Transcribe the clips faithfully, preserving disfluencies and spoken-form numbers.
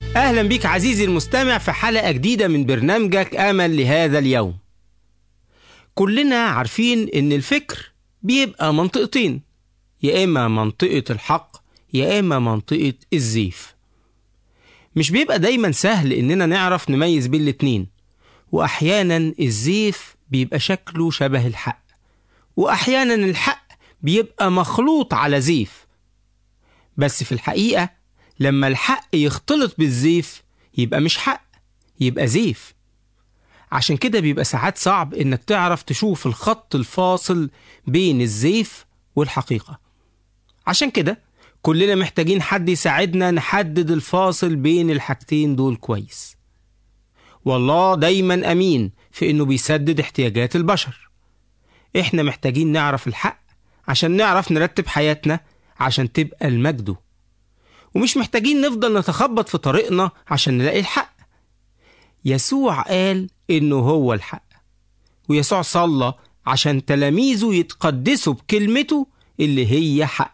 أهلا بك عزيزي المستمع في حلقة جديدة من برنامجك أمل لهذا اليوم. كلنا عارفين إن الفكر بيبقى منطقتين، يا إما منطقة الحق يا إما منطقة الزيف. مش بيبقى دايما سهل إننا نعرف نميز بين الاتنين، وأحيانا الزيف بيبقى شكله شبه الحق، وأحيانا الحق بيبقى مخلوط على زيف. بس في الحقيقة لما الحق يختلط بالزيف يبقى مش حق، يبقى زيف. عشان كده بيبقى ساعات صعب إنك تعرف تشوف الخط الفاصل بين الزيف والحقيقة. عشان كده كلنا محتاجين حد يساعدنا نحدد الفاصل بين الحاجتين دول كويس. والله دايما أمين في إنه بيسدد احتياجات البشر. إحنا محتاجين نعرف الحق عشان نعرف نرتب حياتنا عشان تبقى المجد، ومش محتاجين نفضل نتخبط في طريقنا عشان نلاقي الحق. يسوع قال إنه هو الحق، ويسوع صلى عشان تلاميذه يتقدسوا بكلمته اللي هي حق.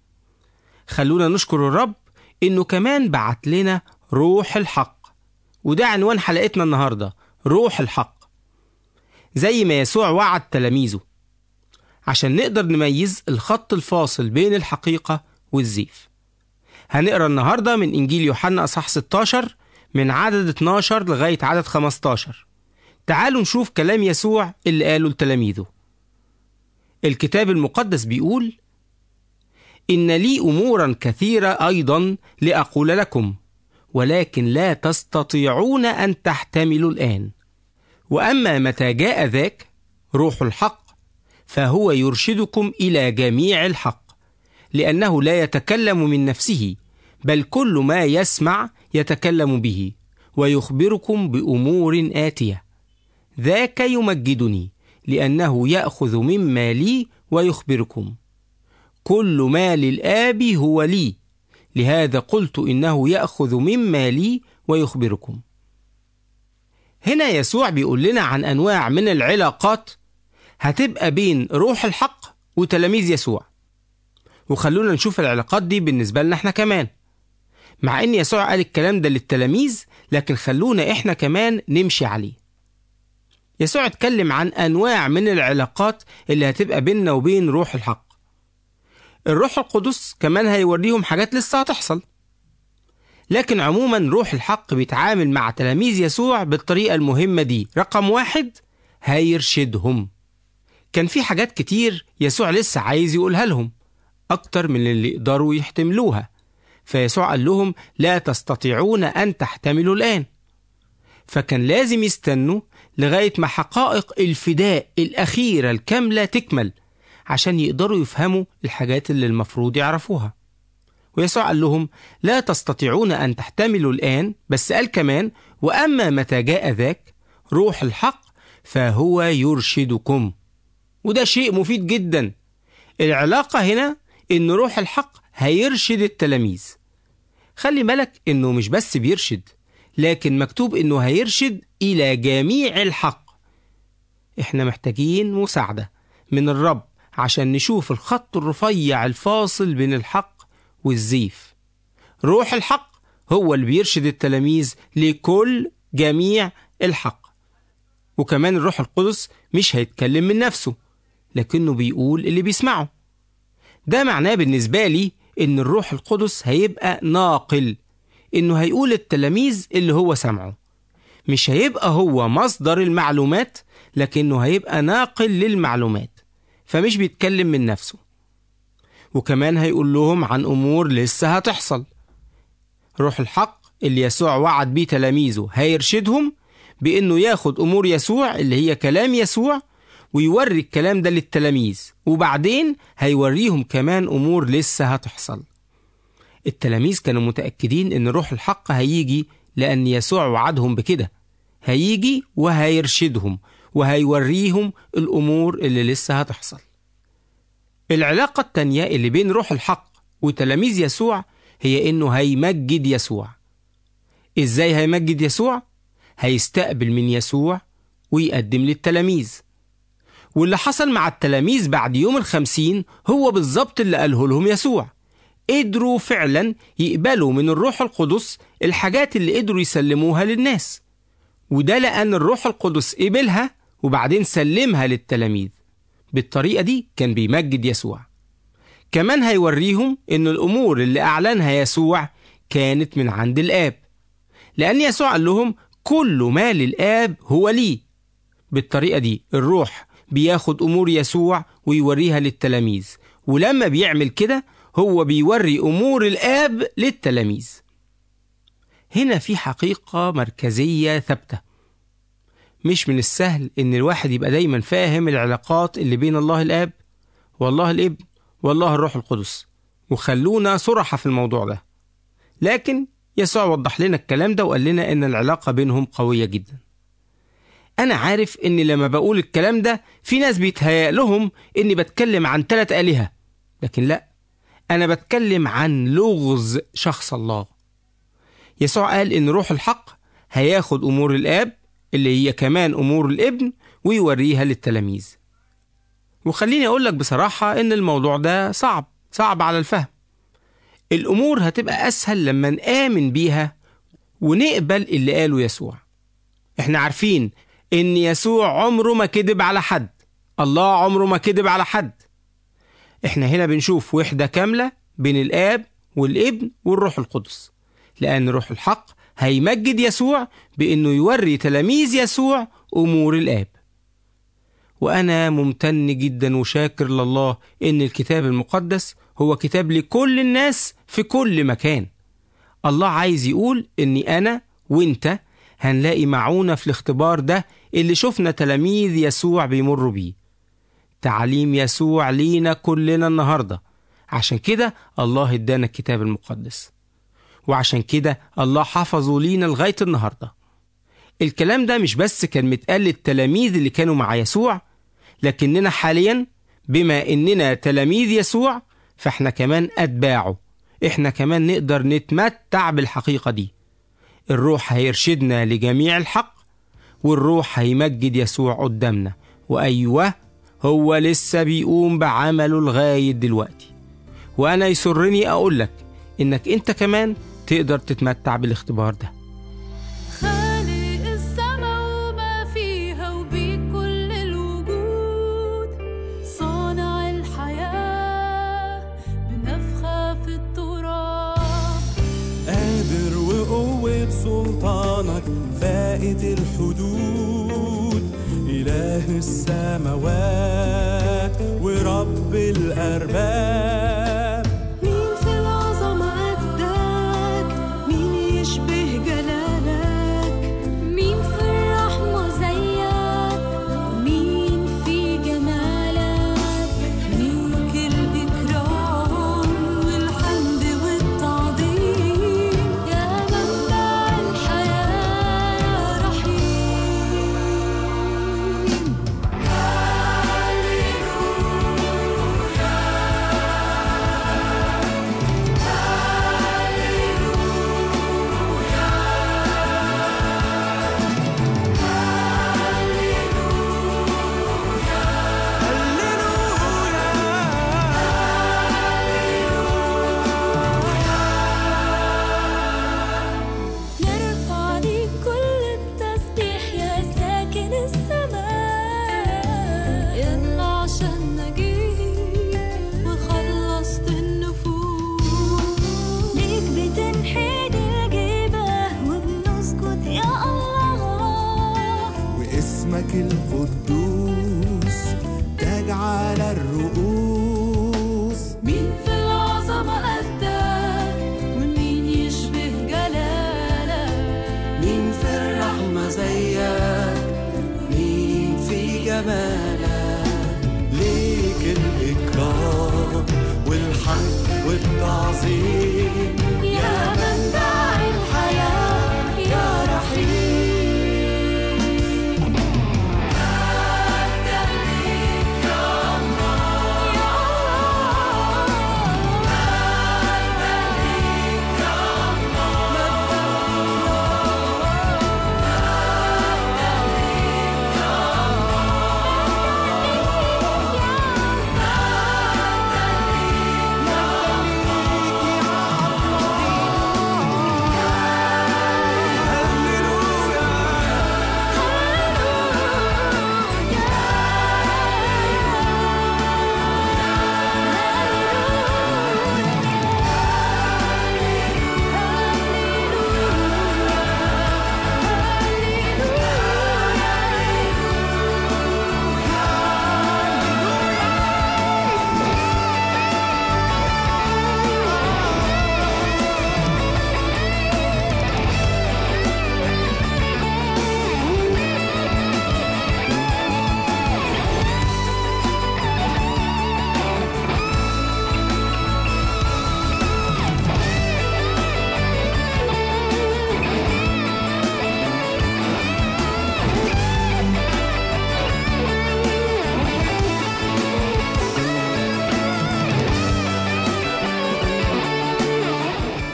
خلونا نشكر الرب إنه كمان بعت لنا روح الحق، وده عنوان حلقتنا النهاردة، روح الحق. زي ما يسوع وعد تلاميذه عشان نقدر نميز الخط الفاصل بين الحقيقة والزيف. هنقرأ النهاردة من إنجيل يوحنا أصحاح ستة عشر من عدد اتناشر لغاية عدد خمسة عشر. تعالوا نشوف كلام يسوع اللي قاله لتلاميذه. الكتاب المقدس بيقول: إن لي أمورا كثيرة أيضا لأقول لكم، ولكن لا تستطيعون أن تحتملوا الآن. وأما متى جاء ذاك روح الحق فهو يرشدكم إلى جميع الحق، لأنه لا يتكلم من نفسه، بل كل ما يسمع يتكلم به، ويخبركم بأمور آتية. ذاك يمجدني، لأنه يأخذ مما لي ويخبركم. كل ما للآب هو لي، لهذا قلت إنه يأخذ مما لي ويخبركم. هنا يسوع بيقول لنا عن أنواع من العلاقات هتبقى بين روح الحق وتلاميذ يسوع، وخلونا نشوف العلاقات دي بالنسبة لنا احنا كمان. مع ان يسوع قال الكلام ده للتلاميذ، لكن خلونا احنا كمان نمشي عليه. يسوع اتكلم عن انواع من العلاقات اللي هتبقى بيننا وبين روح الحق. الروح القدس كمان هيوريهم حاجات لسه هتحصل، لكن عموما روح الحق بيتعامل مع تلاميذ يسوع بالطريقة المهمة دي. رقم واحد، هيرشدهم. كان في حاجات كتير يسوع لسه عايز يقولها لهم أكتر من اللي يقدروا يحتملوها، فيسوع قال لهم لا تستطيعون أن تحتملوا الآن. فكان لازم يستنوا لغاية ما حقائق الفداء الأخيرة الكاملة تكمل عشان يقدروا يفهموا الحاجات اللي المفروض يعرفوها. ويسوع قال لهم لا تستطيعون أن تحتملوا الآن، بس قال كمان وأما متى جاء ذاك روح الحق فهو يرشدكم. وده شيء مفيد جدا. العلاقة هنا إن روح الحق هيرشد التلاميذ. خلي بالك إنه مش بس بيرشد، لكن مكتوب إنه هيرشد إلى جميع الحق. إحنا محتاجين مساعدة من الرب عشان نشوف الخط الرفيع الفاصل بين الحق والزيف. روح الحق هو اللي بيرشد التلاميذ لكل جميع الحق. وكمان الروح القدس مش هيتكلم من نفسه، لكنه بيقول اللي بيسمعه. ده معناه بالنسبة لي إن الروح القدس هيبقى ناقل، إنه هيقول التلاميذ اللي هو سمعه. مش هيبقى هو مصدر المعلومات، لكنه هيبقى ناقل للمعلومات، فمش بيتكلم من نفسه. وكمان هيقول لهم عن أمور لسه هتحصل. روح الحق اللي يسوع وعد بيه تلاميذه هيرشدهم بإنه ياخد أمور يسوع اللي هي كلام يسوع ويوري الكلام ده للتلاميذ، وبعدين هيوريهم كمان أمور لسه هتحصل. التلاميذ كانوا متأكدين إن روح الحق هيجي لأن يسوع وعدهم بكده. هيجي وهيرشدهم وهيوريهم الأمور اللي لسه هتحصل. العلاقة التانية اللي بين روح الحق وتلاميذ يسوع هي إنه هيمجد يسوع. إزاي هيمجد يسوع؟ هيستقبل من يسوع ويقدم للتلاميذ. واللي حصل مع التلاميذ بعد يوم الخمسين هو بالظبط اللي قاله لهم يسوع. قدروا فعلا يقبلوا من الروح القدس الحاجات اللي قدروا يسلموها للناس، وده لأن الروح القدس قبلها وبعدين سلمها للتلاميذ. بالطريقة دي كان بيمجد يسوع. كمان هيوريهم إن الأمور اللي أعلنها يسوع كانت من عند الآب، لأن يسوع قال لهم كل ما للآب هو لي. بالطريقة دي الروح بياخد أمور يسوع ويوريها للتلاميذ، ولما بيعمل كده هو بيوري أمور الآب للتلاميذ. هنا في حقيقة مركزية ثابتة. مش من السهل إن الواحد يبقى دايما فاهم العلاقات اللي بين الله الآب والله الابن والله الروح القدس، وخلونا صرحة في الموضوع ده. لكن يسوع وضح لنا الكلام ده وقال لنا إن العلاقة بينهم قوية جدا. أنا عارف إن لما بقول الكلام ده في ناس بيتهيأ لهم إني بتكلم عن ثلاث آلهة، لكن لا، أنا بتكلم عن لغز شخص الله. يسوع قال إن روح الحق هياخد أمور الآب اللي هي كمان أمور الابن ويوريها للتلاميذ. وخليني أقول لك بصراحة إن الموضوع ده صعب صعب على الفهم. الأمور هتبقى أسهل لما نآمن بيها ونقبل اللي قاله يسوع. إحنا عارفين إن يسوع عمره ما كذب على حد، الله عمره ما كذب على حد. إحنا هنا بنشوف وحدة كاملة بين الآب والابن والروح القدس، لأن روح الحق هيمجد يسوع بأنه يوري تلاميذ يسوع أمور الآب. وأنا ممتن جدا وشاكر لله إن الكتاب المقدس هو كتاب لكل الناس في كل مكان. الله عايز يقول إني أنا وإنت هنلاقي معونة في الاختبار ده اللي شفنا تلاميذ يسوع بيمروا بيه. تعليم يسوع لينا كلنا النهاردة. عشان كده الله ادانا الكتاب المقدس، وعشان كده الله حفظه لينا لغاية النهاردة. الكلام ده مش بس كان متقال للتلاميذ اللي كانوا مع يسوع، لكننا حاليا بما إننا تلاميذ يسوع فإحنا كمان أتباعه. إحنا كمان نقدر نتمتع بالحقيقة دي. الروح هيرشدنا لجميع الحق، والروح هيمجد يسوع قدامنا. وأيوه، هو لسه بيقوم بعمله لغاية دلوقتي. وأنا يسرني أقولك إنك أنت كمان تقدر تتمتع بالاختبار ده. خالق السما وما فيها وبكل الوجود، صانع الحياة بنفخة في التراب، قادر وقوة سلطانك فائت الحدود، إله السماوات ورب الأرباب. مين في العظمة قدك؟ مين يشبه جلالك؟ مين في الرحمة زيك؟ مين في جمالك؟ ليك الإكرام والحمد والتعظيم، يا منبع الحياة يا رحيم. نرفع ليك كل التسبيح يا ساكن السماء، يلا عشان نجيت وخلصت النفوس، ليك بتنحني الجباه وبنسجد يا الله، واسمك القدوس تاج على الرؤوس. مين في العظمة قدك؟ ومين يشبه جلالك؟ مين في الرحمة زيك؟ مين في جمالك؟ ليك الإكرام والحمد والتعظيم، يا منبع الحياة يا رحيم. مجدا ليك يا الله، يا الله، مجدا ليك يا الله، مجدا ليك يا الله،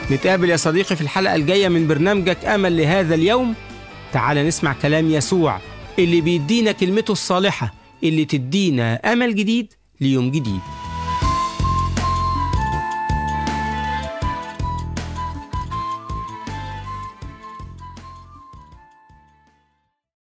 نتقابل يا صديقي في الحلقة الجاية من برنامجك أمل لهذا اليوم. تعال نسمع كلام يسوع اللي بيدينا كلمته الصالحة اللي تدينا أمل جديد ليوم جديد.